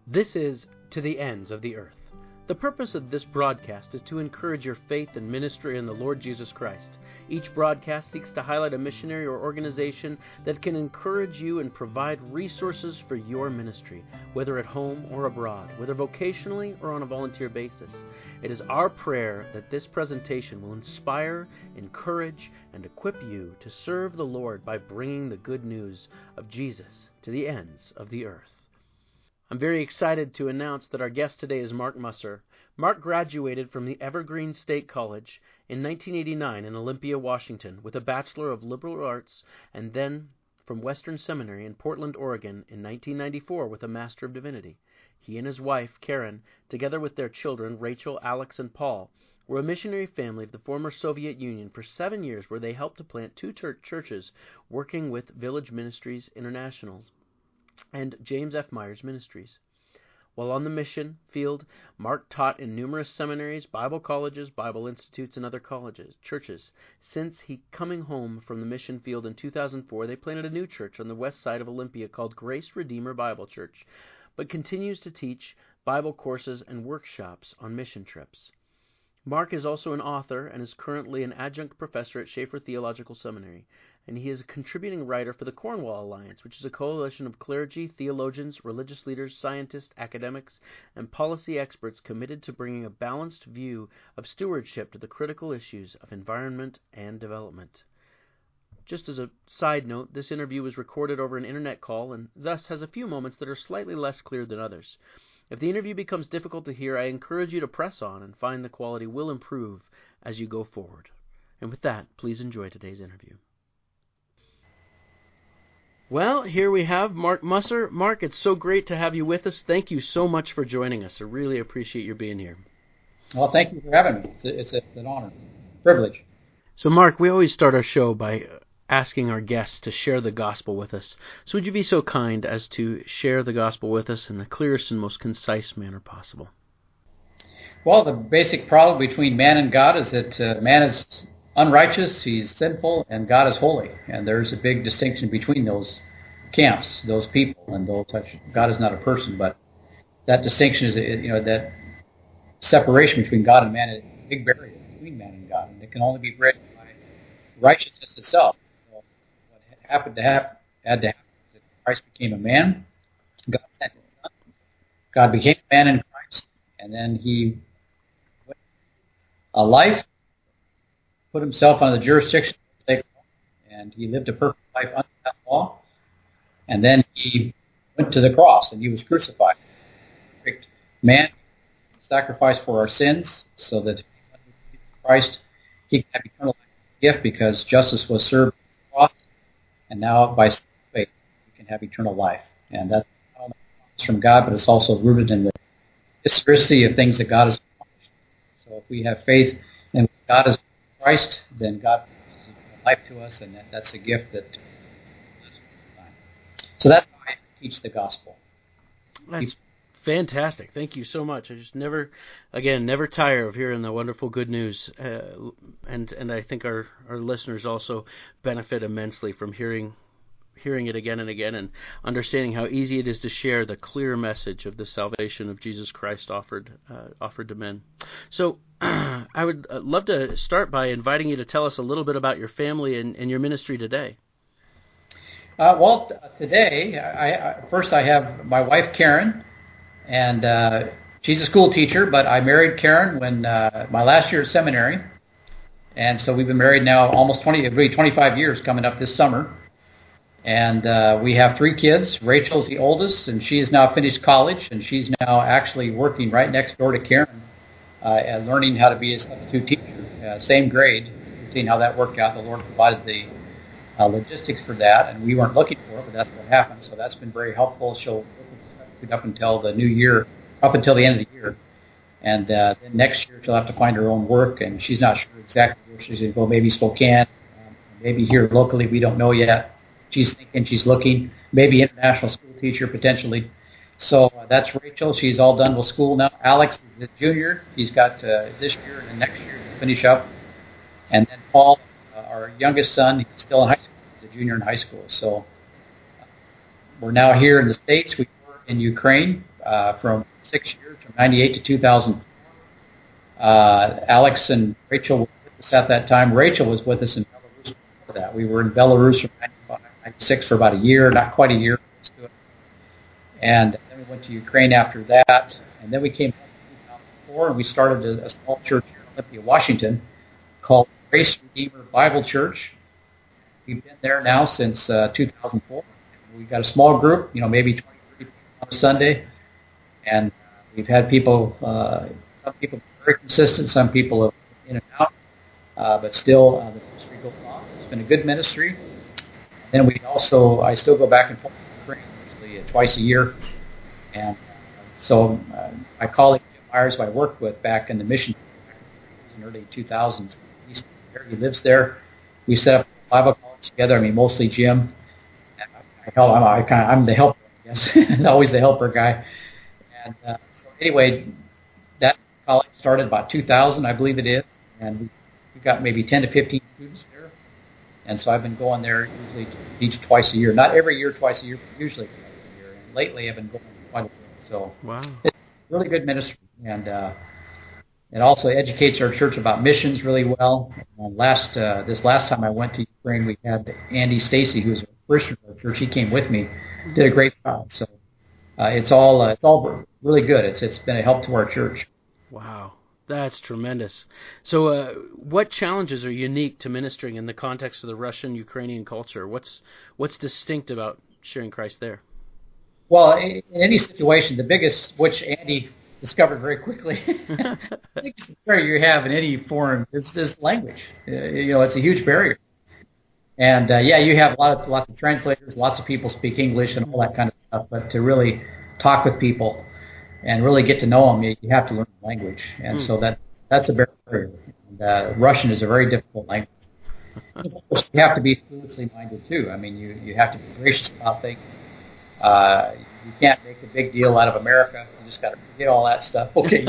This is To the Ends of the Earth. The purpose of this broadcast is to encourage your faith and ministry in the Lord Jesus Christ. Each broadcast seeks to highlight a missionary or organization that can encourage you and provide resources for your ministry, whether at home or abroad, whether vocationally or on a volunteer basis. It is our prayer that this presentation will inspire, encourage, and equip you to serve the Lord by bringing the good news of Jesus to the ends of the earth. I'm very excited to announce that our guest today is Mark Musser. Mark graduated from the Evergreen State College in 1989 in Olympia, Washington, with a Bachelor of Liberal Arts, and then from Western Seminary in Portland, Oregon in 1994 with a Master of Divinity. He and his wife, Karen, together with their children, Rachel, Alex, and Paul, were a missionary family of the former Soviet Union for 7 years, where they helped to plant 2 churches working with Village Ministries Internationals and James F. Myers Ministries. While on the mission field, Mark taught in numerous seminaries, Bible colleges, Bible institutes, and other churches. Since he coming home from the mission field in 2004, they planted a new church on the west side of Olympia called Grace Redeemer Bible Church, but continues to teach Bible courses and workshops on mission trips. Mark is also an author and is currently an adjunct professor at Schaeffer Theological Seminary, and he is a contributing writer for the Cornwall Alliance, which is a coalition of clergy, theologians, religious leaders, scientists, academics, and policy experts committed to bringing a balanced view of stewardship to the critical issues of environment and development. Just as a side note, this interview was recorded over an internet call and thus has a few moments that are slightly less clear than others. If the interview becomes difficult to hear, I encourage you to press on and find the quality will improve as you go forward. And with that, please enjoy today's interview. Well, here we have Mark Musser. Mark, it's so great to have you with us. Thank you so much for joining us. I really appreciate your being here. Well, thank you for having me. It's an honor, privilege. So, Mark, we always start our show by asking our guests to share the gospel with us. So would you be so kind as to share the gospel with us in the clearest and most concise manner possible? Well, the basic problem between man and God is that man is unrighteous, he's sinful, and God is holy. And there's a big distinction between those camps, those people, and those. God is not a person, but that distinction is, that separation between God and man is a big barrier between man and God, and it can only be bridged by righteousness itself. Had to happen is that Christ became a man. God sent his son. God became a man in Christ, and then he went a life, put himself under the jurisdiction of the law, and he lived a perfect life under that law. And then he went to the cross, and he was crucified. Perfect man, sacrificed for our sins, so that Christ, he can have eternal life gift, because justice was served on the cross. And now, by faith, we can have eternal life. And that's not only from God, but it's also rooted in the historicity of things that God has accomplished. So if we have faith in God as Christ, then God gives life to us, and that's a gift that. So that's how I teach the gospel. That's fantastic. Thank you so much. I just never tire of hearing the wonderful good news, and I think our listeners also benefit immensely from hearing it again and again, and understanding how easy it is to share the clear message of the salvation of Jesus Christ offered to men. So I would love to start by inviting you to tell us a little bit about your family and your ministry today. Today, I have my wife, Karen, and she's a school teacher, but I married Karen when my last year at seminary, and so we've been married now almost 25 years coming up this summer, and we have 3 kids. Rachel's the oldest, and she has now finished college, and she's now actually working right next door to Karen, and learning how to be a substitute teacher, same grade. Seeing how that worked out, the Lord provided the logistics for that, and we weren't looking for it, but that's what happened. So that's been very helpful. She'll work up until the new year, up until the end of the year, and then next year she'll have to find her own work, and she's not sure exactly where she's going to go. Maybe Spokane, maybe here locally. We don't know yet. She's thinking, she's looking. Maybe international school teacher potentially. So that's Rachel. She's all done with school now. Alex is a junior. He's got this year and next year to finish up, and then Paul, our youngest son, he's still in high school. He's a junior in high school. So we're now here in the States. We were in Ukraine from 6 years, from 98 to 2000. Alex and Rachel were with us at that time. Rachel was with us in Belarus before that. We were in Belarus from 95, 96 for about a year, not quite a year. And then we went to Ukraine after that. And then we came home in 2004, and we started a small church here in Olympia, Washington, called Grace Redeemer Bible Church. We've been there now since 2004. We've got a small group, maybe 20, 30 people on a Sunday. And we've had people, some people very consistent, some people have been in and out. But still, the ministry goes on. It's been a good ministry. Then I still go back and forth to Ukraine, usually twice a year. And so my colleague Jim Myers, who I worked with back in the mission in the early 2000s, he lives there. We set up a Bible college together. Mostly Jim. I'm the helper, I guess. Always the helper guy. And so anyway, that college started about 2000, I believe it is, and we've got maybe 10 to 15 students there. And so I've been going there usually to teach twice a year. Not every year, twice a year, but usually twice a year. And lately I've been going quite a bit. So wow. It's really good ministry. And it also educates our church about missions really well. And this last time I went to Ukraine, we had Andy Stacy, who's a parishioner of our church. He came with me, did a great job. So it's all really good. It's been a help to our church. Wow, that's tremendous. So what challenges are unique to ministering in the context of the Russian-Ukrainian culture? What's distinct about sharing Christ there? Well, in any situation, the biggest, which Andy discovered very quickly, the biggest barrier you have in any foreign is language. It's a huge barrier. And you have lots of translators, lots of people speak English and all that kind of stuff. But to really talk with people and really get to know them, you have to learn the language. And so that's a barrier. And Russian is a very difficult language. Of course, you have to be spiritually minded too. You have to be gracious about things. You can't make a big deal out of America. You just got to forget all that stuff. Okay.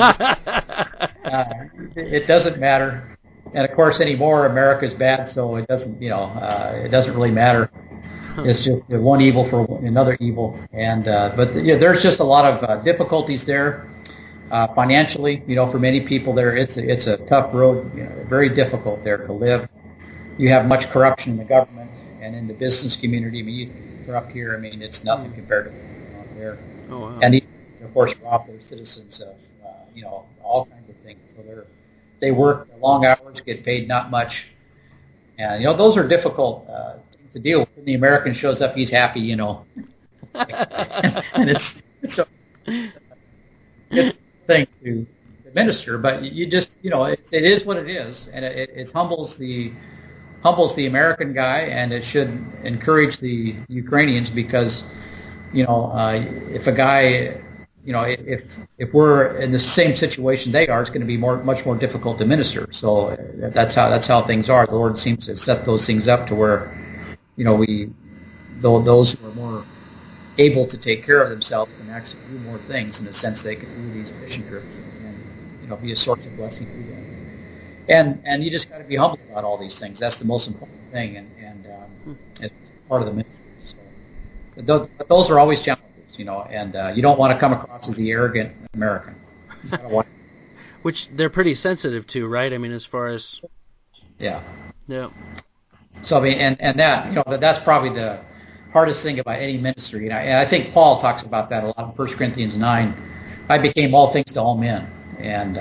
It doesn't matter. And of course, anymore, America's bad, so it doesn't really matter. It's just one evil for another evil. And but there's just a lot of difficulties there financially. For many people there, it's a tough road. Very difficult there to live. You have much corruption in the government and in the business community. You're up here. It's nothing compared to what's going on there. Oh, wow. And of course, rob their citizens of all kinds of things. So they work long hours, get paid not much, and those are difficult things to deal with. When the American shows up, he's happy, and it's a thing to administer. But you just it is what it is, and it humbles the American guy, and it should encourage the Ukrainians because if a guy. If we're in the same situation they are, it's going to be much more difficult to minister. So that's how things are. The Lord seems to set those things up to where, those who are more able to take care of themselves can actually do more things in the sense they can do these mission trips and be a source of blessing to them. And you just got to be humble about all these things. That's the most important thing, and it's part of the ministry. So, but those are always challenges. And you don't want to come across as the arrogant American. Which they're pretty sensitive to, right? As far as... Yeah. Yeah. So, and that, that's probably the hardest thing about any ministry. And I think Paul talks about that a lot in 1 Corinthians 9. I became all things to all men. And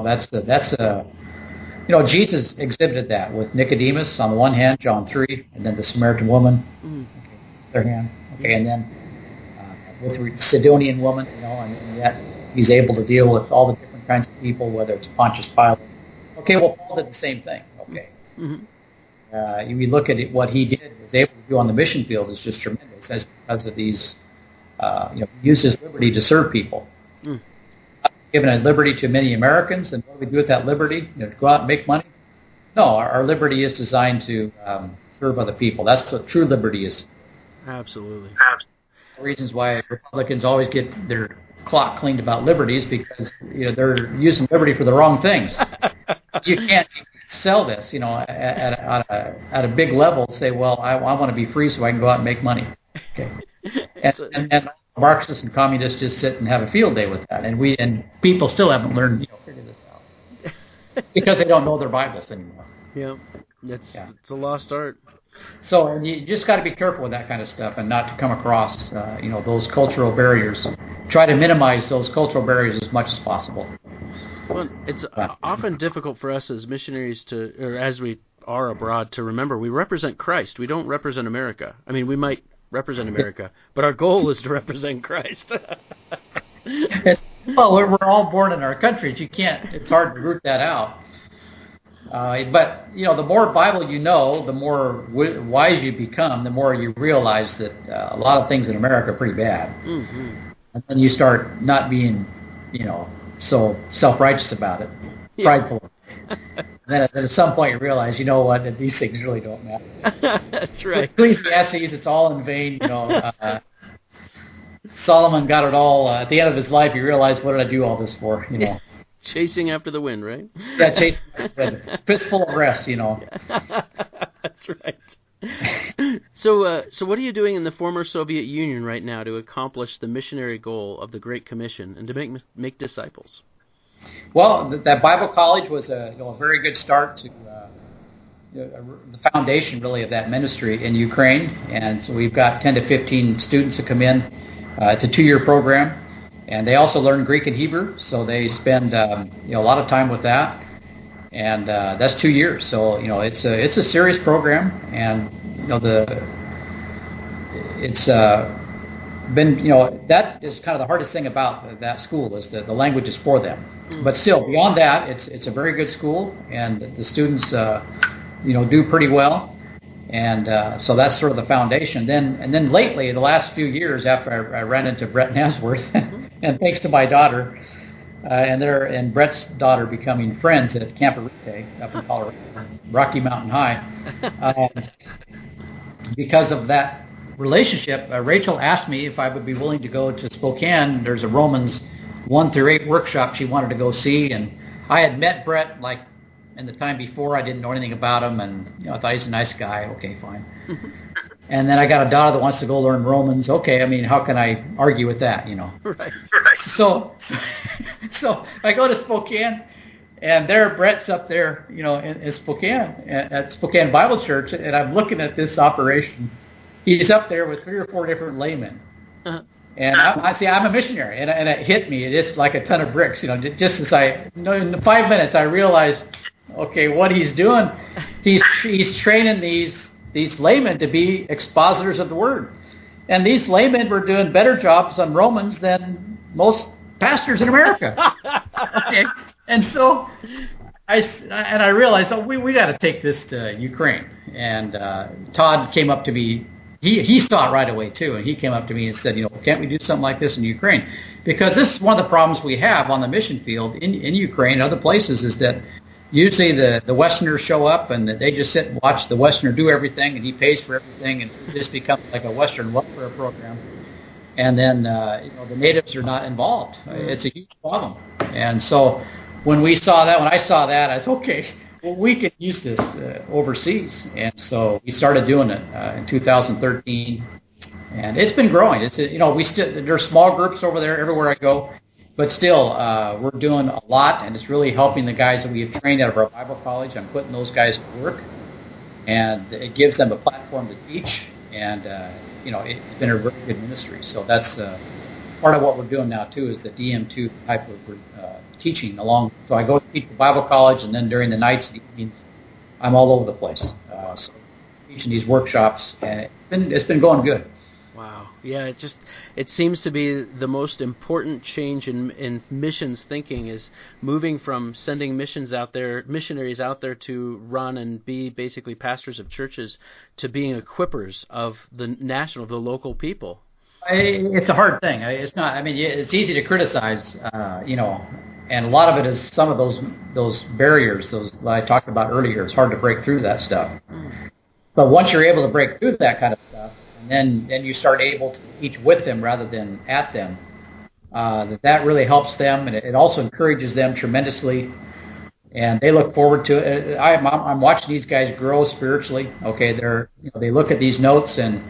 Jesus exhibited that with Nicodemus on the one hand, John 3, and then the Samaritan woman, on the other hand. Okay, and then... with the Sidonian woman, and yet he's able to deal with all the different kinds of people, whether it's Pontius Pilate. Okay, well, Paul did the same thing. Okay. Mm-hmm. You look at what he was able to do on the mission field is just tremendous because of these, he used his liberty to serve people. Given a liberty to many Americans, and what do we do with that liberty? To go out and make money? No, our liberty is designed to serve other people. That's what true liberty is. Absolutely. Reasons why Republicans always get their clock cleaned about liberties because they're using liberty for the wrong things. You can't sell this, at a big level. Say, well, I want to be free so I can go out and make money. Okay, and Marxists and communists just sit and have a field day with that, and people still haven't learned, figure this out because they don't know their Bibles anymore. Yeah, it's a lost art. So and you just got to be careful with that kind of stuff and not to come across, those cultural barriers. Try to minimize those cultural barriers as much as possible. Well, it's often difficult for us as missionaries or as we are abroad, to remember we represent Christ. We don't represent America. I mean, we might represent America, but our goal is to represent Christ. Well, we're all born in our countries. It's hard to root that out. But, the more Bible you know, the more wise you become, the more you realize that a lot of things in America are pretty bad. Mm-hmm. And then you start not being, so self-righteous about it, prideful. Then at some point you realize, that these things really don't matter. That's right. Ecclesiastes, it's all in vain. Solomon got it all. At the end of his life, he realized, what did I do all this for? Yeah. Chasing after the wind, right? Yeah, chasing after the wind. Fistful of rest, That's right. So what are you doing in the former Soviet Union right now to accomplish the missionary goal of the Great Commission and to make disciples? Well, that Bible college was a very good start to the foundation, really, of that ministry in Ukraine. And so we've got 10 to 15 students who come in. It's a 2-year program, and they also learn Greek and Hebrew. So they spend a lot of time with that, and that's 2 years. So it's a serious program, and it's been that is kind of the hardest thing about that school is that the language is for them. But still, beyond that, it's a very good school, and the students do pretty well. And so that's sort of the foundation. And then lately, the last few years, after I ran into Brett Nasworth, and thanks to my daughter, and Brett's daughter becoming friends at Camp Arite up in Colorado, Rocky Mountain High, because of that relationship, Rachel asked me if I would be willing to go to Spokane. There's a Romans 1-8 workshop she wanted to go see, and I had met Brett in the time before. I didn't know anything about him, and I thought he's a nice guy. Okay, fine. And then I got a daughter that wants to go learn Romans. Okay, I mean, how can I argue with that? Right. So I go to Spokane, and Brett's up there, in Spokane at Spokane Bible Church, and I'm looking at this operation. He's up there with 3 or 4 different laymen. Uh-huh. And I'm a missionary, and it hit me. It's like a ton of bricks. Just as in 5 minutes, I realized, okay, what he's doing, he's training these laymen to be expositors of the Word. And these laymen were doing better jobs on Romans than most pastors in America. Okay. And so I realized, we got to take this to Ukraine. And Todd came up to me. He saw it right away, too, and he came up to me and said, can't we do something like this in Ukraine? Because this is one of the problems we have on the mission field in Ukraine and other places is that usually the Westerners show up and they just sit and watch the Westerner do everything, and he pays for everything, and this becomes like a Western welfare program. And then the natives are not involved. It's a huge problem. And so when I saw that, I said, okay, well, we could use this overseas. And so we started doing it in 2013, and it's been growing. There's small groups over there everywhere I go, but still we're doing a lot, and it's really helping the guys that we have trained out of our Bible college. I'm putting those guys to work, and it gives them a platform to teach, and it's been a very good ministry. So that's part of what we're doing now too, is the DM2 type of teaching along. So I go to teach the Bible college, and then during the nights and evenings, I'm all over the place. So teaching these workshops, and it's been going good. Wow. Yeah, it seems to be the most important change in missions thinking is moving from sending missionaries out there to run and be basically pastors of churches to being equippers of the local people. It's a hard thing. It's not. I mean, it's easy to criticize, and a lot of it is some of those barriers, those that I talked about earlier. It's hard to break through that stuff. But once you're able to break through that kind of stuff, and then you start able to teach with them rather than at them, that really helps them, and it also encourages them tremendously. And they look forward to it. I'm watching these guys grow spiritually. Okay, they look at these notes, and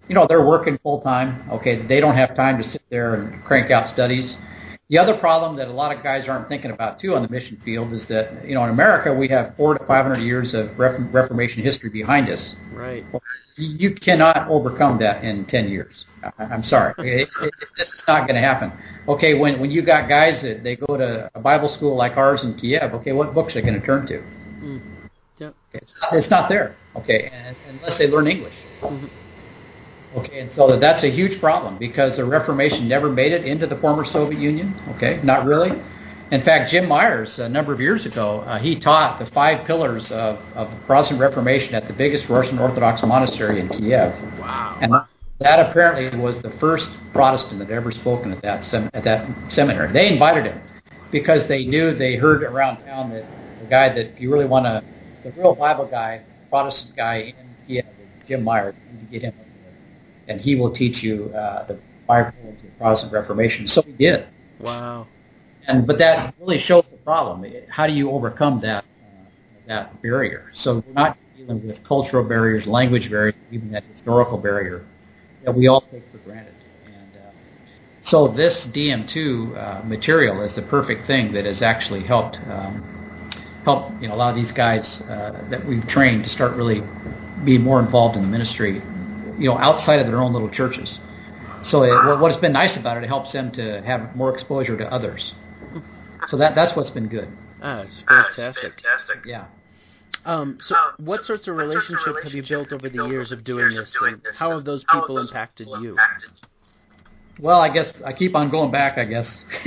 they're working full time. Okay, they don't have time to sit there and crank out studies. The other problem that a lot of guys aren't thinking about too on the mission field is that in America we have 400 to 500 years of Reformation history behind us. Right. Well, you cannot overcome that in 10 years. I'm sorry, it's not going to happen. Okay, when you got guys that they go to a Bible school like ours in Kiev, okay, what books are they going to turn to? Yep. It's not there. Okay, unless they learn English. Mm-hmm. Okay, and so that's a huge problem because the Reformation never made it into the former Soviet Union. Okay, not really. In fact, Jim Myers, a number of years ago, he taught the 5 pillars of the Protestant Reformation at the biggest Russian Orthodox monastery in Kiev. Wow. And that apparently was the first Protestant that ever spoken at that seminary. They invited him because they knew, they heard around town that the guy that if you really want to, the real Bible guy, Protestant guy in Kiev, Jim Myers, you need to get him up there, and he will teach you the 5 pillars of the Protestant Reformation. So he did. Wow. But that really shows the problem. How do you overcome that barrier? So we're not dealing with cultural barriers, language barriers, even that historical barrier that we all take for granted. And so this DM2 material is the perfect thing that has actually helped a lot of these guys that we've trained to start really being more involved in the ministry, outside of their own little churches. So what's been nice about it helps them to have more exposure to others. So that's what's been good. It's fantastic. Yeah. So what sorts of relationship have you built over the years of doing this, and how have those people impacted you? Well, I guess I keep on going back, I guess.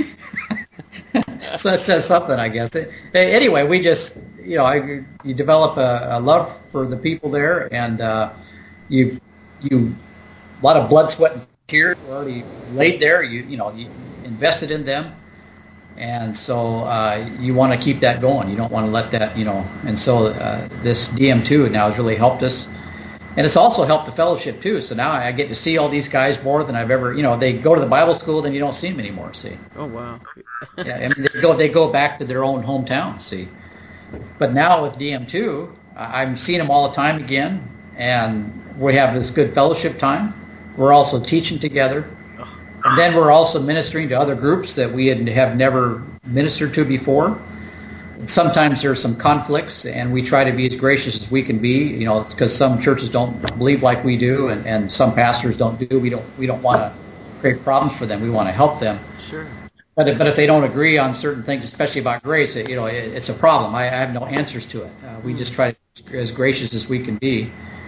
So that says something, I guess. Anyway, we just, you develop a love for the people there, and you a lot of blood, sweat, and tears were already laid there. You invested in them. And so you want to keep that going. You don't want to let that, And so this DM2 now has really helped us. And it's also helped the fellowship, too. So now I get to see all these guys more than I've ever, they go to the Bible school, then you don't see them anymore, see. Oh, wow. Yeah, I mean, they go back to their own hometown, see. But now with DM2, I'm seeing them all the time again. And we have this good fellowship time. We're also teaching together. And then we're also ministering to other groups that we have never ministered to before. Sometimes there's some conflicts, and we try to be as gracious as we can be, because some churches don't believe like we do, and some pastors don't do. We don't want to create problems for them. We want to help them. Sure. But if they don't agree on certain things, especially about grace, it's a problem. I have no answers to it. We just try to be as gracious as we can be.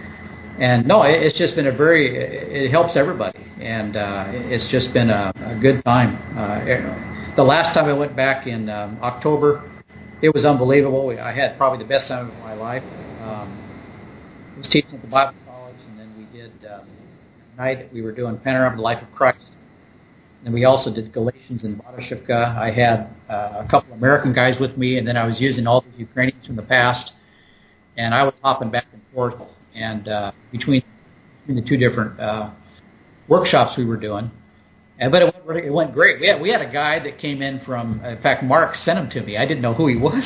And no, it's just been it helps everybody, and it's just been a good time. The last time I went back in October, it was unbelievable. I had probably the best time of my life. I was teaching at the Bible college, and then we did night we were doing Panorama of the Life of Christ. And we also did Galatians and Badashivka. I had a couple American guys with me, and then I was using all the Ukrainians from the past, and I was hopping back and forth. And between the 2 different workshops we were doing, but it went great. We had a guy that came in from. In fact, Mark sent him to me. I didn't know who he was,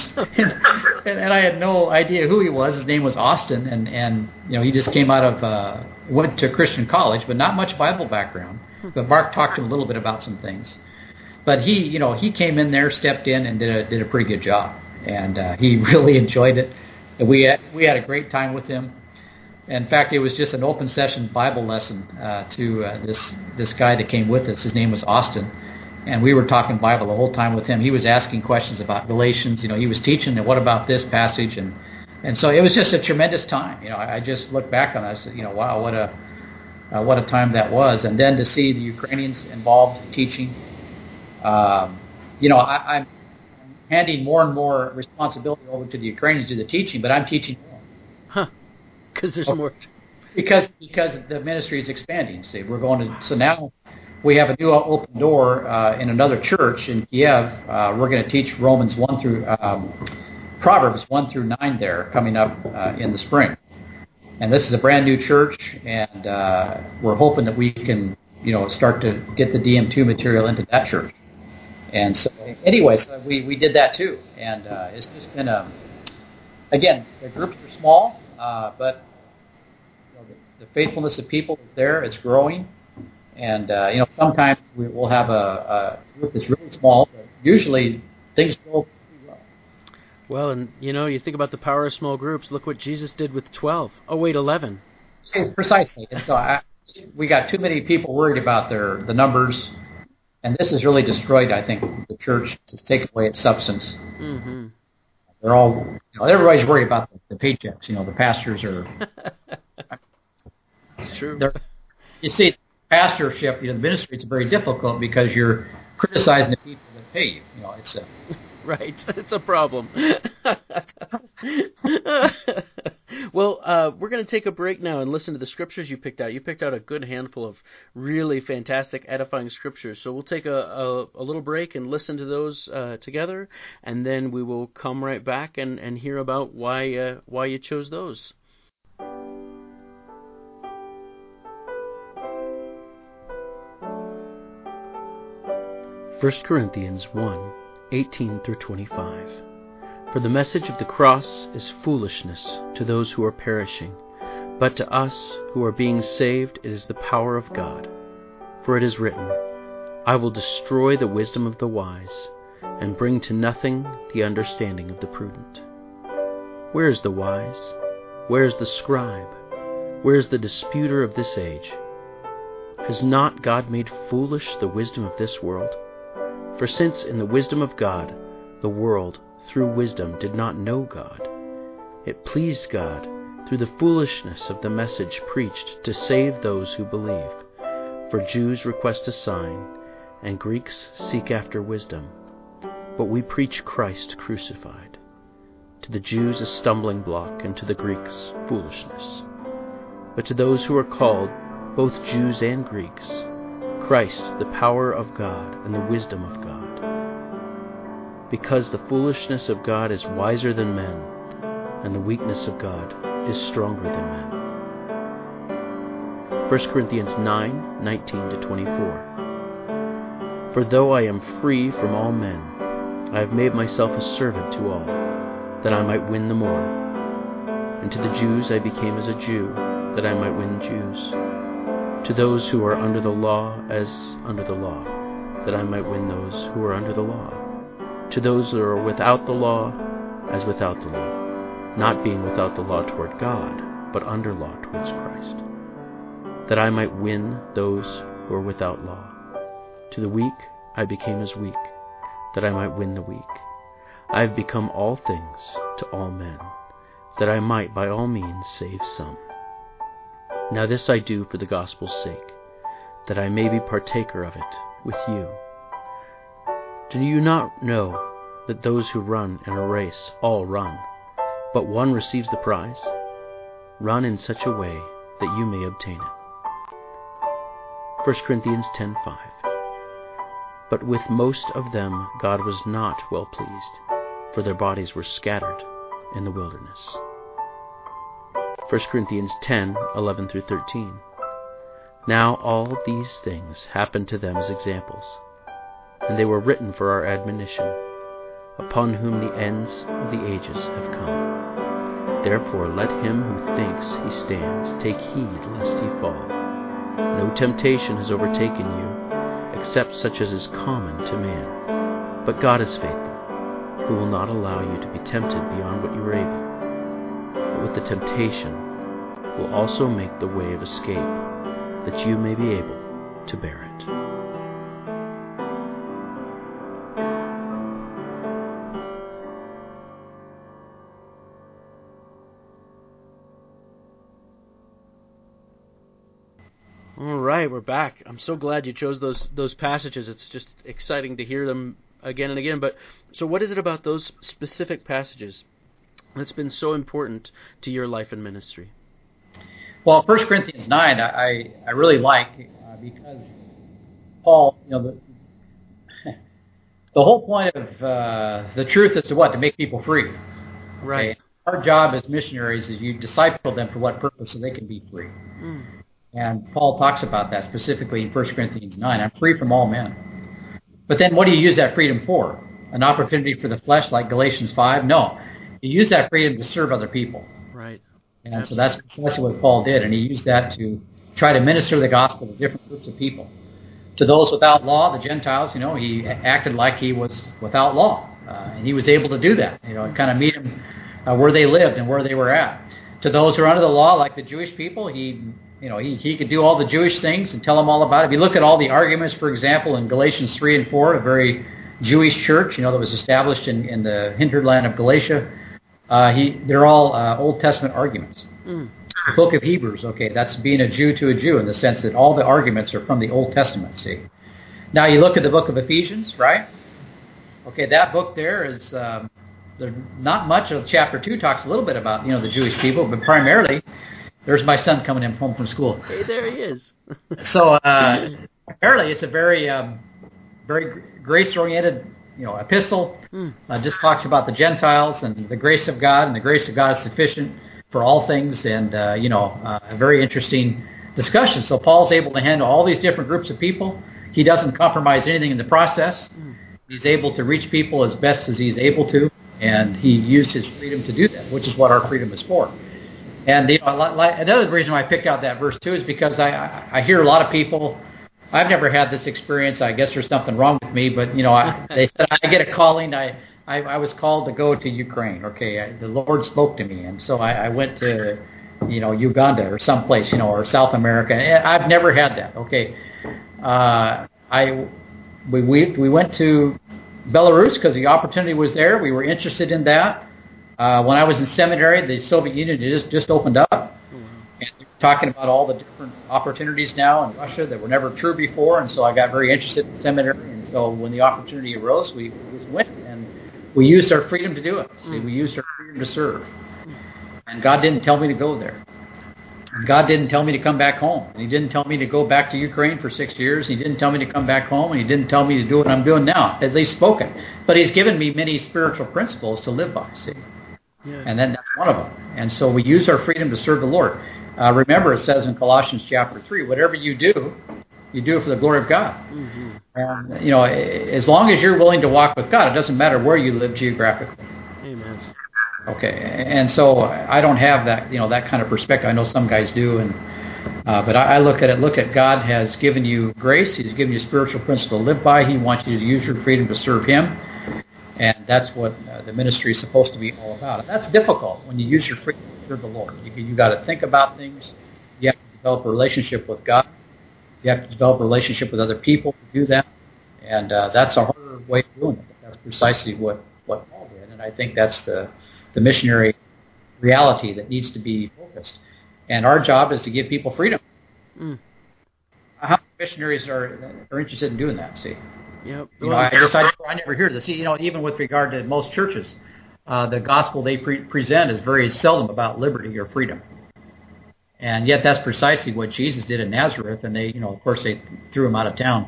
and I had no idea who he was. His name was Austin, and he just came out of went to Christian college, but not much Bible background. But Mark talked to him a little bit about some things. But he came in there, stepped in, and did a pretty good job, and he really enjoyed it. And we had a great time with him. In fact, it was just an open session Bible lesson to this guy that came with us. His name was Austin, and we were talking Bible the whole time with him. He was asking questions about Galatians. He was teaching, and what about this passage? And so it was just a tremendous time. I just look back on it. I said, wow, what a time that was. And then to see the Ukrainians involved in teaching, I'm handing more and more responsibility over to the Ukrainians to do the teaching, but I'm teaching more. Huh. Because there's more. Because the ministry is expanding. See, so now we have a new open door in another church in Kiev. We're going to teach Romans 1 through Proverbs 1 through 9 there coming up in the spring. And this is a brand new church, and we're hoping that we can start to get the DM2 material into that church. And so, anyways, we did that too, and it's just been again, the groups are small, but The faithfulness of people is there. It's growing. And, sometimes we'll have a group that's really small, but usually things go pretty well. Well, and, you think about the power of small groups. Look what Jesus did with 12. Oh, wait, 11. Precisely. And so we got too many people worried about the numbers, and this has really destroyed, I think, the church. It's taken away its substance. Mm-hmm. They're all, everybody's worried about the paychecks. The pastors are. It's true. You see, pastorship, the ministry, it's very difficult because you're criticizing the people that pay you. It's a. Right, it's a problem. Well, we're going to take a break now and listen to the scriptures you picked out. You picked out a good handful of really fantastic, edifying scriptures. So we'll take a little break and listen to those together, and then we will come right back and hear about why you chose those. 1 Corinthians 1:18-25. For the message of the cross is foolishness to those who are perishing, but to us who are being saved it is the power of God. For it is written, I will destroy the wisdom of the wise, and bring to nothing the understanding of the prudent. Where is the wise? Where is the scribe? Where is the disputer of this age? Has not God made foolish the wisdom of this world? For since in the wisdom of God, the world, through wisdom, did not know God, it pleased God, through the foolishness of the message preached, to save those who believe. For Jews request a sign, and Greeks seek after wisdom. But we preach Christ crucified. To the Jews a stumbling block, and to the Greeks foolishness. But to those who are called, both Jews and Greeks, Christ, the power of God and the wisdom of God. Because the foolishness of God is wiser than men, and the weakness of God is stronger than men. 1 Corinthians 9:19-24. For though I am free from all men, I have made myself a servant to all, that I might win the more. And to the Jews I became as a Jew, that I might win Jews. To those who are under the law as under the law, that I might win those who are under the law. To those who are without the law as without the law, not being without the law toward God, but under law towards Christ, that I might win those who are without law. To the weak I became as weak, that I might win the weak. I have become all things to all men, that I might by all means save some. Now this I do for the gospel's sake, that I may be partaker of it with you. Do you not know that those who run in a race all run, but one receives the prize? Run in such a way that you may obtain it. 1 Corinthians 10:5. But with most of them God was not well pleased, for their bodies were scattered in the wilderness. 1 Corinthians 10:11-13. Now all these things happened to them as examples, and they were written for our admonition, upon whom the ends of the ages have come. Therefore let him who thinks he stands take heed lest he fall. No temptation has overtaken you, except such as is common to man. But God is faithful, who will not allow you to be tempted beyond what you are able, but with the temptation will also make the way of escape, that you may be able to bear it. All right, we're back. I'm so glad you chose those passages. It's just exciting to hear them again and again. But so what is it about those specific passages that's been so important to your life and ministry? Well, 1 Corinthians 9, I really like because Paul, the whole point of the truth is to what? To make people free. Right. Okay? Our job as missionaries is you disciple them for what purpose? So they can be free. Mm. And Paul talks about that specifically in 1 Corinthians 9. I'm free from all men. But then what do you use that freedom for? An opportunity for the flesh like Galatians 5? No. You use that freedom to serve other people. Right. And so that's precisely what Paul did, and he used that to try to minister the gospel to different groups of people. To those without law, the Gentiles, he acted like he was without law, and he was able to do that. Kind of meet them where they lived and where they were at. To those who are under the law, like the Jewish people, he could do all the Jewish things and tell them all about it. If you look at all the arguments, for example, in Galatians 3 and 4, a very Jewish church, that was established in the hinterland of Galatia, they're all Old Testament arguments. The book of Hebrews, that's being a Jew to a Jew in the sense that all the arguments are from the Old Testament, see. Now you look at the book of Ephesians, right? That book there is, not much of chapter 2 talks a little bit about, the Jewish people, but primarily, there's my son coming in home from school. Hey, there he is. So, primarily it's a very, very grace-oriented, epistle. Just talks about the Gentiles and the grace of God, and the grace of God is sufficient for all things, and a very interesting discussion. So Paul's able to handle all these different groups of people. He doesn't compromise anything in the process. He's able to reach people as best as he's able to, and he used his freedom to do that, which is what our freedom is for. And another reason why I picked out that verse too is because I hear a lot of people. I've never had this experience. I guess there's something wrong with me, but they said I get a calling. I was called to go to Ukraine. The Lord spoke to me, and so I went to, Uganda or someplace, or South America. And I've never had that. We went to Belarus because the opportunity was there. We were interested in that. When I was in seminary, the Soviet Union just opened up, and we were talking about all the different opportunities now in Russia that were never true before. And so I got very interested in seminary. And so when the opportunity arose, we just went. We used our freedom to do it. See, we used our freedom to serve. And God didn't tell me to go there. And God didn't tell me to come back home. And He didn't tell me to go back to Ukraine for 6 years. He didn't tell me to come back home. And He didn't tell me to do what I'm doing now, at least spoken. But He's given me many spiritual principles to live by, see. Yeah. And then that's one of them. And so we use our freedom to serve the Lord. Remember, it says in Colossians chapter 3, whatever you do it for the glory of God. And, as long as you're willing to walk with God, it doesn't matter where you live geographically. Amen. And so I don't have that, that kind of perspective. I know some guys do, but I look at God has given you grace. He's given you spiritual principle to live by. He wants you to use your freedom to serve Him, and that's what the ministry is supposed to be all about. And that's difficult when you use your freedom to serve the Lord. You got to think about things. You have to develop a relationship with God. You have to develop a relationship with other people to do that, and that's a harder way of doing it. That's precisely what Paul did, and I think that's the missionary reality that needs to be focused. And our job is to give people freedom. How many missionaries are interested in doing that? See, yep. I never hear this. See, even with regard to most churches, the gospel they present is very seldom about liberty or freedom. And yet that's precisely what Jesus did in Nazareth, and they, of course, they threw him out of town.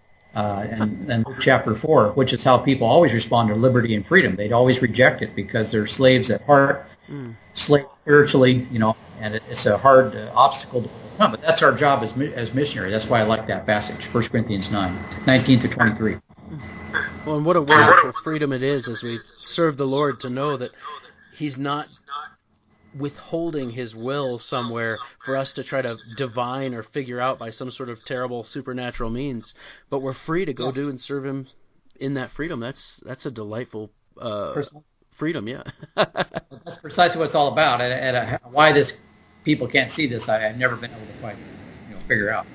And Luke chapter 4, which is how people always respond to liberty and freedom. They'd always reject it because they're slaves at heart, slaves spiritually, and it's a hard obstacle to overcome. But that's our job as missionaries. That's why I like that passage, 1 Corinthians 9:19 to 23. Well, and what a wonderful freedom it is as we serve the Lord to know that He's not withholding His will somewhere for us to try to divine or figure out by some sort of terrible supernatural means, but we're free to go do and serve Him in that freedom. That's a delightful freedom, yeah. That's precisely what it's all about, and why this people can't see this, I've never been able to quite figure out.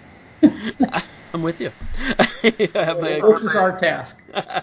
I'm with you. This is our task.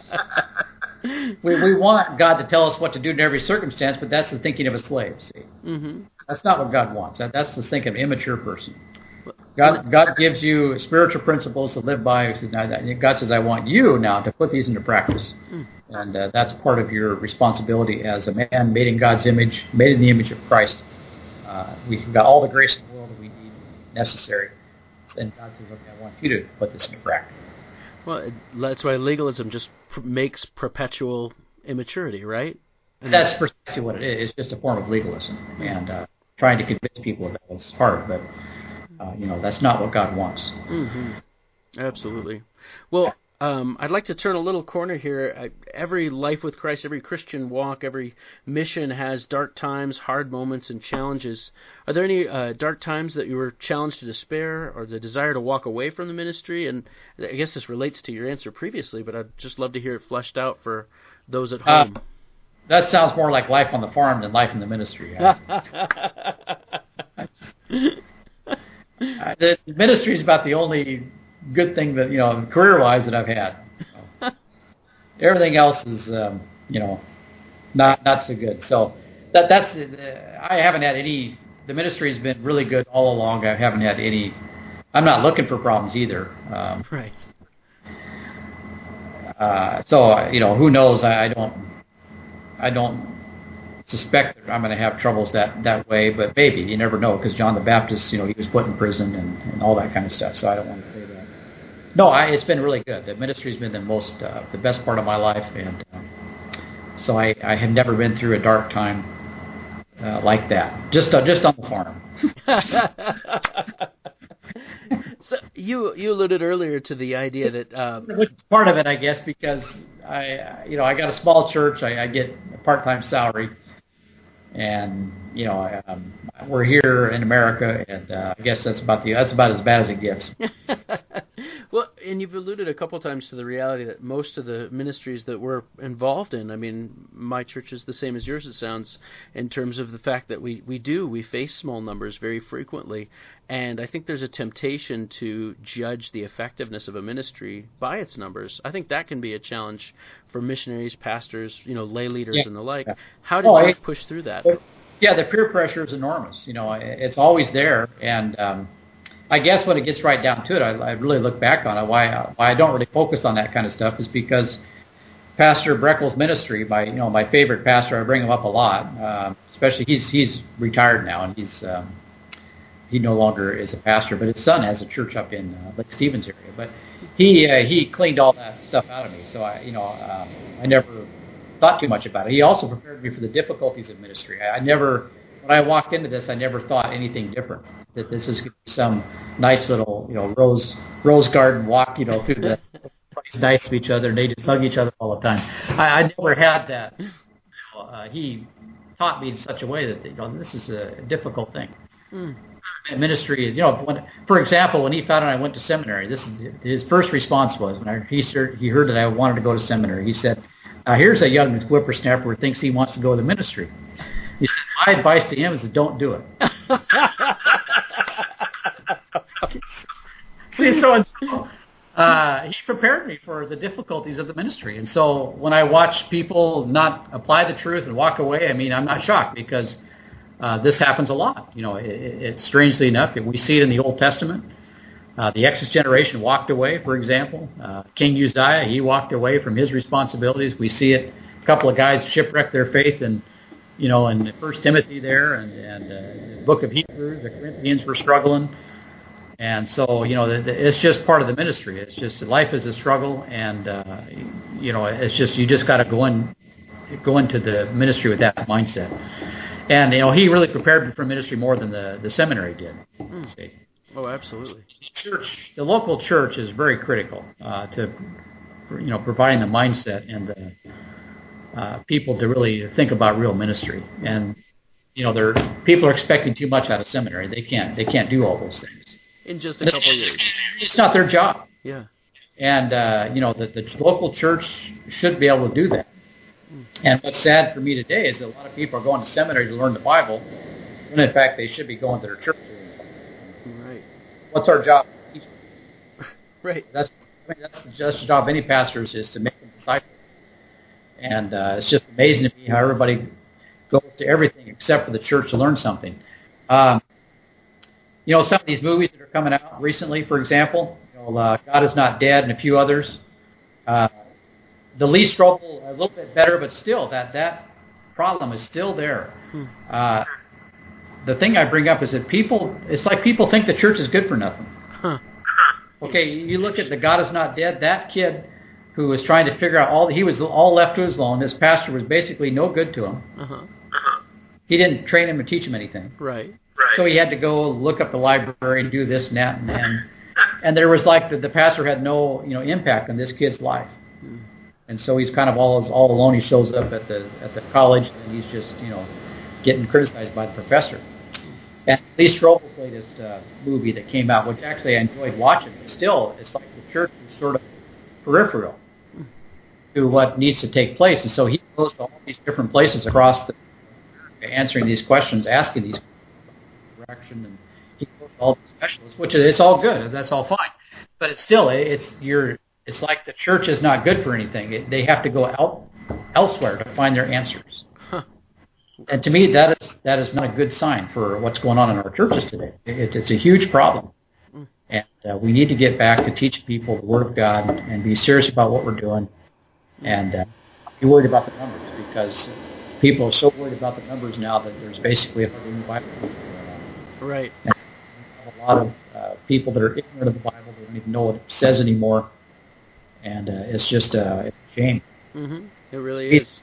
We want God to tell us what to do in every circumstance, but that's the thinking of a slave, see. That's not what God wants. That's the thinking of an immature person. God gives you spiritual principles to live by. God says, I want you now to put these into practice. And that's part of your responsibility as a man made in God's image, made in the image of Christ. We've got all the grace in the world that we need necessary. And God says, okay, I want you to put this into practice. Well, that's why legalism just makes perpetual immaturity, right? And that's precisely what it is. It's just a form of legalism. And trying to convince people of that is hard, but that's not what God wants. Absolutely. Well, I'd like to turn a little corner here. Every life with Christ, every Christian walk, every mission has dark times, hard moments, and challenges. Are there any dark times that you were challenged to despair or the desire to walk away from the ministry? And I guess this relates to your answer previously, but I'd just love to hear it fleshed out for those at home. That sounds more like life on the farm than life in the ministry. The ministry is about the only good thing that, career-wise that I've had. Everything else is, not so good. So that's I haven't had any. The ministry has been really good all along. I haven't had any. I'm not looking for problems either. Right. So who knows? I don't suspect that I'm going to have troubles that way, but maybe you never know, because John the Baptist, he was put in prison and all that kind of stuff. So I don't want to say that. No, it's been really good. The ministry's been the best part of my life, and so I have never been through a dark time like that. Just on the farm. So you alluded earlier to the idea that which is part of it, I guess, because I got a small church. I get a part-time salary, and we're here in America, and I guess that's about as bad as it gets. Well, and you've alluded a couple times to the reality that most of the ministries that we're involved in, I mean, my church is the same as yours, it sounds, in terms of the fact that we face small numbers very frequently, and I think there's a temptation to judge the effectiveness of a ministry by its numbers. I think that can be a challenge for missionaries, pastors, lay leaders, and the like. Yeah. How did you push through that? Yeah, the peer pressure is enormous. It's always there, and I guess when it gets right down to it, I really look back on it. Why I don't really focus on that kind of stuff is because Pastor Breckel's ministry, my favorite pastor, I bring him up a lot. Especially he's retired now, and he no longer is a pastor, but his son has a church up in Lake Stevens area. But he cleaned all that stuff out of me, so I never thought too much about it. He also prepared me for the difficulties of ministry. When I walked into this, I never thought anything different. That this is going to be some nice little, rose garden walk, through the everybody's nice to each other, and they just hug each other all the time. I never had that. He taught me in such a way that this is a difficult thing. And ministry is, for example, when he found out I went to seminary, this is his first response was when he heard that I wanted to go to seminary. He said, "Here's a young whippersnapper who thinks he wants to go to the ministry." He said, "My advice to him is to don't do it." He prepared me for the difficulties of the ministry. And so when I watch people not apply the truth and walk away, I'm not shocked, because this happens a lot. It's strangely enough, we see it in the Old Testament. The Exodus generation walked away, for example. King Uzziah, he walked away from his responsibilities. We see it. A couple of guys shipwrecked their faith, and in 1 Timothy there, and the book of Hebrews, the Corinthians were struggling. And so, it's just part of the ministry. It's just life is a struggle, and, it's just, you just got to go into the ministry with that mindset. And, he really prepared me for ministry more than the seminary did. See. Oh, absolutely. The local church is very critical to, providing the mindset and the people to really think about real ministry. And, people are expecting too much out of seminary. They can't do all those things. In just a couple of years. It's not their job. Yeah. And, the local church should be able to do that. And what's sad for me today is that a lot of people are going to seminary to learn the Bible, when in fact they should be going to their church. Right. What's our job? Right. That's the job of any pastors, is to make them disciples. And it's just amazing to me how everybody goes to everything except for the church to learn something. Some of these movies that are coming out recently, for example, God Is Not Dead and a few others, the least trouble a little bit better, but still that problem is still there. The thing I bring up is that it's like people think the church is good for nothing. Huh. Okay, you look at the God Is Not Dead, that kid who was trying to figure out he was all left to his own. His pastor was basically no good to him. He didn't train him or teach him anything. Right. So he had to go look up the library and do this and that, and And there was like the pastor had no impact on this kid's life. And so he's kind of all alone. He shows up at the college, and he's just getting criticized by the professor. And Lee Strobel's latest movie that came out, which actually I enjoyed watching, but still, it's like the church is sort of peripheral to what needs to take place. And so he goes to all these different places across the answering these questions, asking these direction, and he goes to all the specialists, which it's all good. That's all fine. But it's still, it's like the church is not good for anything. They have to go elsewhere to find their answers. And to me, that is not a good sign for what's going on in our churches today. It's a huge problem. And we need to get back to teaching people the Word of God and be serious about what we're doing and be worried about the numbers, because people are so worried about the numbers now that there's basically a hardly any Bible going on. Right. And we have a lot of people that are ignorant of the Bible. They don't even know what it says anymore. And it's just it's a shame. Mm-hmm. It really is.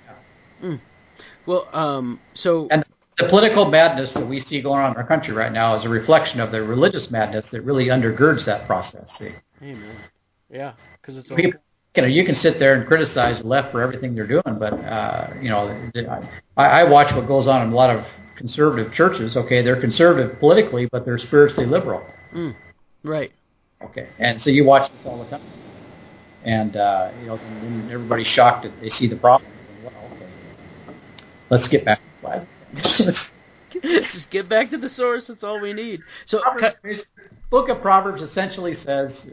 Well, so... And the political madness that we see going on in our country right now is a reflection of the religious madness that really undergirds that process. See? Amen. Yeah, because it's all... People, you can sit there and criticize the left for everything they're doing, but I watch what goes on in a lot of conservative churches. Okay, they're conservative politically, but they're spiritually liberal. Right. Okay, and so you watch this all the time, and then everybody's shocked that they see the problem. Well, okay, let's get back to the Bible. Just get back to the source. That's all we need. So, Book of Proverbs essentially says,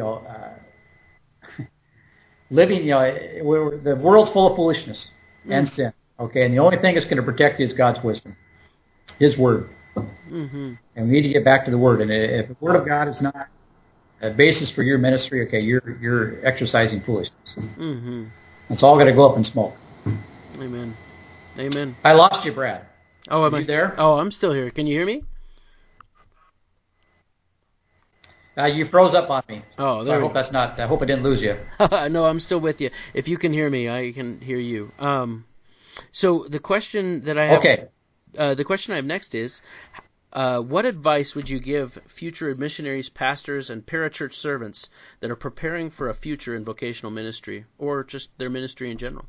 living, the world's full of foolishness and sin. Okay, and the only thing that's going to protect you is God's wisdom, His Word. Mm-hmm. And we need to get back to the Word. And if the Word of God is not a basis for your ministry, okay, you're exercising foolishness. Mm-hmm. It's all going to go up in smoke. Amen. Amen. I lost you, Brad. Oh, am I there? Oh, I'm still here. Can you hear me? You froze up on me. Oh, there. So I hope that's not. I hope I didn't lose you. No, I'm still with you. If you can hear me, I can hear you. So the question that I have. Okay. The question I have next is, what advice would you give future missionaries, pastors, and parachurch servants that are preparing for a future in vocational ministry, or just their ministry in general?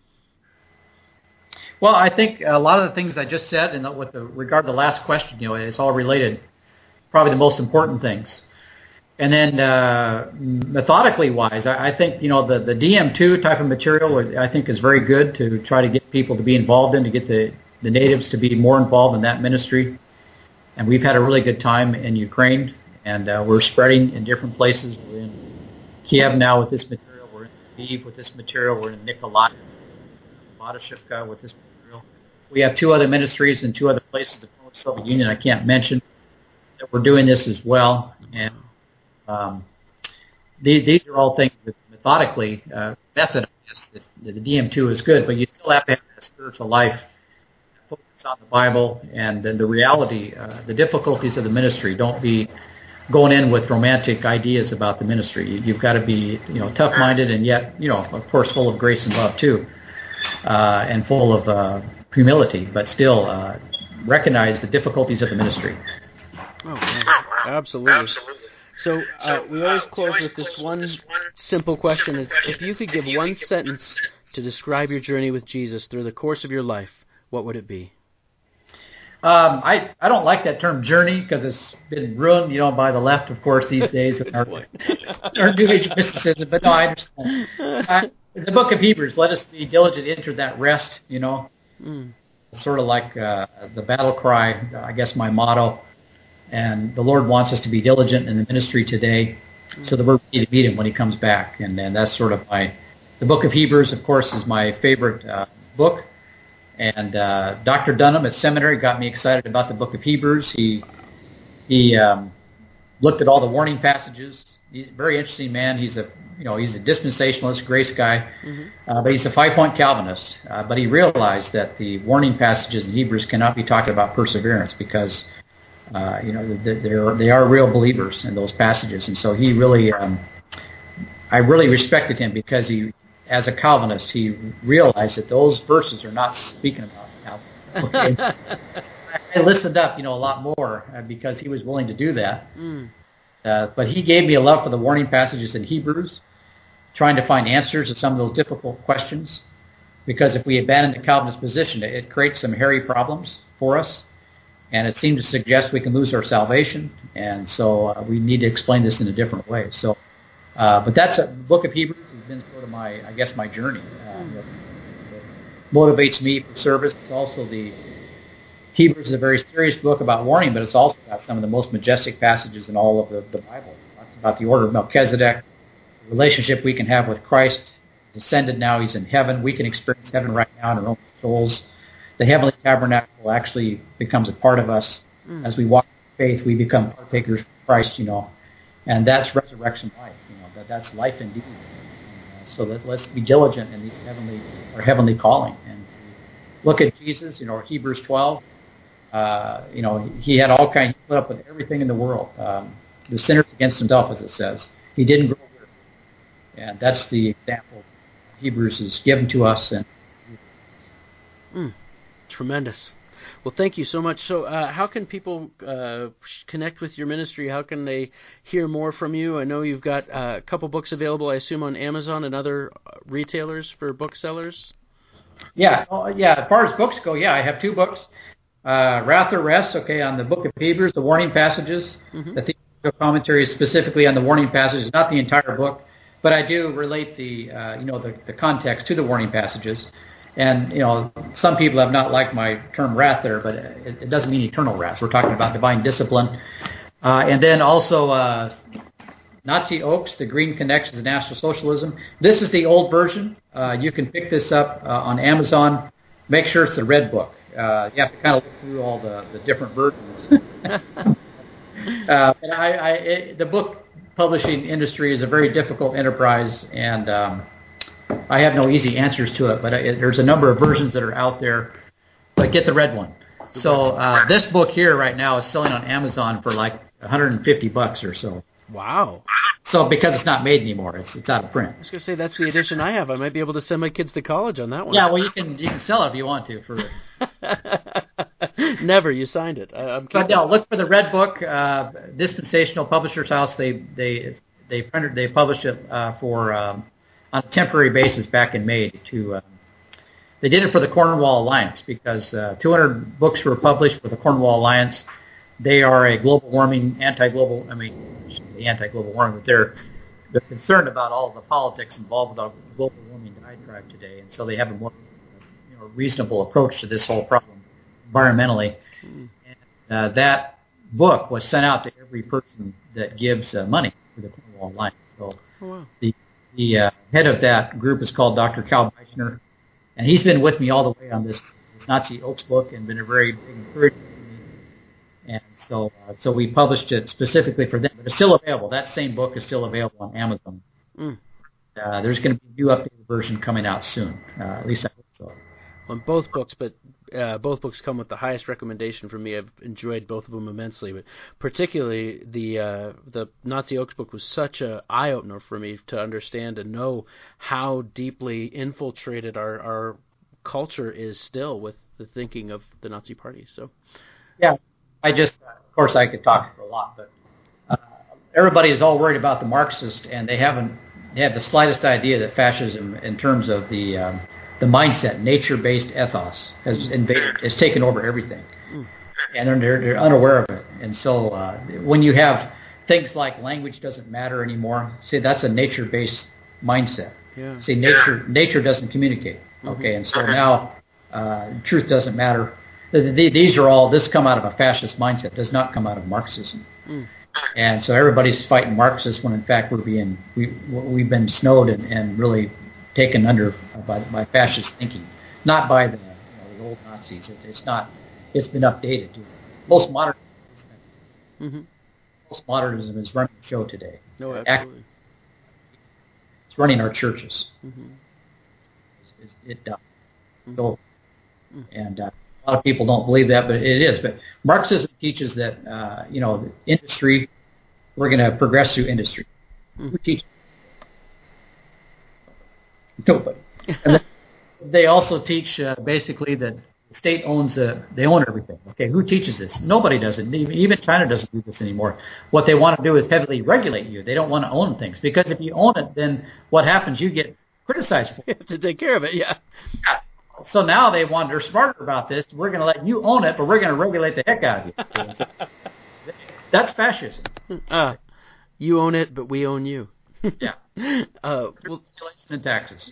Well, I think a lot of the things I just said, and with regard to the last question, it's all related. Probably the most important things. And then methodically wise, I think the DM2 type of material I think is very good to try to get people to be involved in, to get the natives to be more involved in that ministry. And we've had a really good time in Ukraine, and we're spreading in different places. We're in Kiev now with this material. We're in Lviv with this material. We're in Nikolaev, Vladishivka with this material. We have 2 other ministries in 2 other places, the former Soviet Union I can't mention, that we're doing this as well. And these are all things that methodically, method, I guess, that the DM2 is good, but you still have to have a spiritual life, focus on the Bible, and then the reality, the difficulties of the ministry. Don't be going in with romantic ideas about the ministry. You've got to be, tough-minded, and yet, of course, full of grace and love too, and full of humility, but still recognize the difficulties of the ministry. Oh, man. Absolutely. So we always close with this one simple question. It's, if you could give one sentence to describe your journey with Jesus through the course of your life, what would it be? I don't like that term journey because it's been ruined, by the left, of course, these days with our New Age mysticism. But no, I understand. The book of Hebrews, let us be diligent to enter that rest, Sort of like the battle cry, I guess my motto. And the Lord wants us to be diligent in the ministry today so that we're ready to meet Him when He comes back. And that's sort of the book of Hebrews, of course, is my favorite book. And Dr. Dunham at seminary got me excited about the book of Hebrews. He looked at all the warning passages. He's a very interesting man. He's a dispensationalist, grace guy, but he's a 5-point Calvinist. But he realized that the warning passages in Hebrews cannot be talking about perseverance because they are real believers in those passages. And so he really, I really respected him because he, as a Calvinist, he realized that those verses are not speaking about Calvinism. Okay? I listened up, a lot more because he was willing to do that. But he gave me a love for the warning passages in Hebrews, trying to find answers to some of those difficult questions. Because if we abandon the Calvinist position, it creates some hairy problems for us. And it seems to suggest we can lose our salvation. And so we need to explain this in a different way. So, but that's a book of Hebrews has been sort of my journey. That motivates me for service. It's also Hebrews is a very serious book about warning, but it's also got some of the most majestic passages in all of the Bible. It talks about the order of Melchizedek, the relationship we can have with Christ. He's ascended now, he's in heaven. We can experience heaven right now in our own souls. The heavenly tabernacle actually becomes a part of us. As we walk in faith, we become partakers of Christ, and that's resurrection life. That's life indeed. So let's be diligent in our heavenly calling. And look at Jesus, Hebrews 12. He had all kinds. He put up with everything in the world. The sinners against himself, as it says. He didn't grow weary, and that's the example Hebrews is given to us. And tremendous. Well, thank you so much. So, how can people connect with your ministry? How can they hear more from you? I know you've got a couple books available, I assume, on Amazon and other retailers for booksellers. Yeah. As far as books go, I have 2 books. Wrath or Rest, on the book of Hebrews, the warning passages. The theological commentary is specifically on the warning passages, not the entire book, but I do relate the context to the warning passages. And, some people have not liked my term wrath there, but it doesn't mean eternal wrath. We're talking about divine discipline. And then also Nazi Oaks, The Green Connections of National Socialism. This is the old version. You can pick this up on Amazon. Make sure it's a red book. You have to kind of look through all the different versions. But the book publishing industry is a very difficult enterprise, and I have no easy answers to it. But there's a number of versions that are out there. But get the red one. So this book here right now is selling on Amazon for like $150 or so. Wow. So because it's not made anymore, it's out of print. I was going to say that's the edition I have. I might be able to send my kids to college on that one. Yeah, well you can sell it if you want to for. Never. You signed it. But no, look for the red book. Dispensational Publishers House. They published it on a temporary basis back in May. They did it for the Cornwall Alliance because 200 books were published for the Cornwall Alliance. They are a global warming, anti-global warming, but they're concerned about all of the politics involved with our global warming diatribe today, and so they have a more reasonable approach to this whole problem environmentally. And that book was sent out to every person that gives money to the Cornwall Alliance. So the head of that group is called Dr. Cal Beischner, and he's been with me all the way on this Nazi Oaks book and been a very big encouragement. And so we published it specifically for them. But it's still available. That same book is still available on Amazon. There's going to be a new updated version coming out soon. At least I hope so. On both books, but both books come with the highest recommendation from me. I've enjoyed both of them immensely, but particularly the Nazi Oaks book was such an eye-opener for me to understand and know how deeply infiltrated our culture is still with the thinking of the Nazi Party. So, yeah. Of course, I could talk for a lot, but everybody is all worried about the Marxists, and they have the slightest idea that fascism, in terms of the mindset, nature-based ethos, has taken over everything, and they're unaware of it. And so, when you have things like language doesn't matter anymore, see, that's a nature-based mindset. Yeah. See, nature doesn't communicate. Okay, and so now truth doesn't matter. This come out of a fascist mindset. It does not come out of Marxism. And so everybody's fighting Marxists when in fact we've been snowed and really taken under by fascist thinking, not by the old Nazis. It's been updated. Postmodernism is running the show today. No, absolutely. It's running our churches. It does. So, and a lot of people don't believe that, but it is. But Marxism teaches that, industry, we're going to progress through industry. Who teaches? Nobody. And they also teach basically that the state owns they own everything. Okay, who teaches this? Nobody does it. Even China doesn't do this anymore. What they want to do is heavily regulate you. They don't want to own things, because if you own it, then what happens? You get criticized for it. You have to take care of it, yeah. So now they're smarter about this. We're going to let you own it, but we're going to regulate the heck out of you. So that's fascism. You own it, but we own you. Yeah. Regulation and taxes.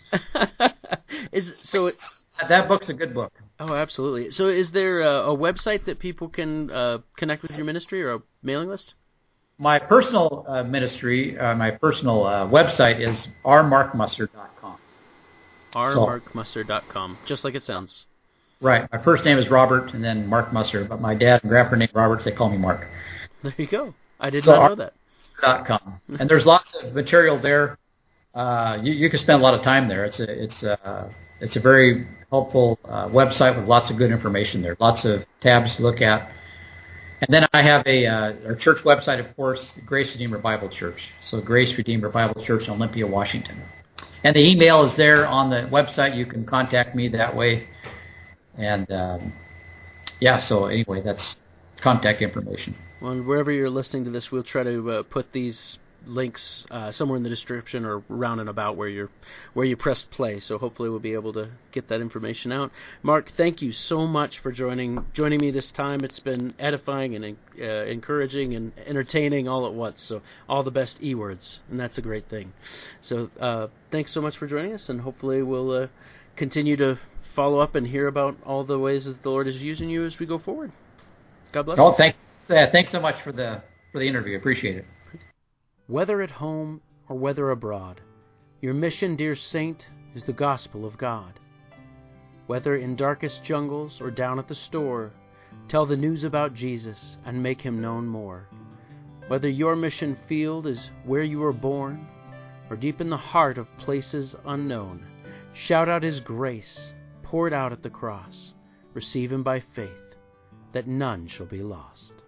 That book's a good book. Oh, absolutely. So is there a website that people can connect with your ministry, or a mailing list? My personal ministry, my personal website is rmarkmuster.com. rmarkmuster.com, just like it sounds. Right. My first name is Robert, and then Mark Muster. But my dad and grandpa named Robert, so they call me Mark. There you go. I did not know that. .com. And there's lots of material there. You can spend a lot of time there. It's a very helpful website with lots of good information there. Lots of tabs to look at. And then I have our church website, of course, Grace Redeemer Bible Church. So Grace Redeemer Bible Church in Olympia, Washington. And the email is there on the website. You can contact me that way. And so anyway, that's contact information. Well, wherever you're listening to this, we'll try to put these links somewhere in the description or round and about where you pressed play. So hopefully we'll be able to get that information out. Mark, thank you so much for joining me this time. It's been edifying and encouraging and entertaining all at once. So all the best E-words, and that's a great thing. So thanks so much for joining us, and hopefully we'll continue to follow up and hear about all the ways that the Lord is using you as we go forward. God bless you. Thanks so much for the interview. Appreciate it. Whether at home or whether abroad, your mission, dear saint, is the gospel of God. Whether in darkest jungles or down at the store, tell the news about Jesus and make him known more. Whether your mission field is where you were born or deep in the heart of places unknown, shout out his grace poured out at the cross. Receive him by faith, that none shall be lost.